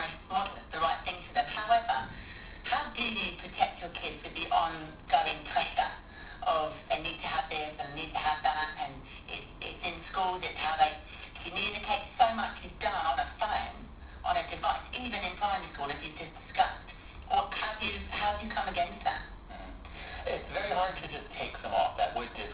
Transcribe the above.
nice model, the right thing for them. However, how do you protect your kids with the ongoing pressure of they need to have this and need to have that, and it's in schools, it's how they communicate. So much is done on a phone, on a device, even in primary school, as you've just discussed. Or how do you come against that? It's very hard to just take them off. That would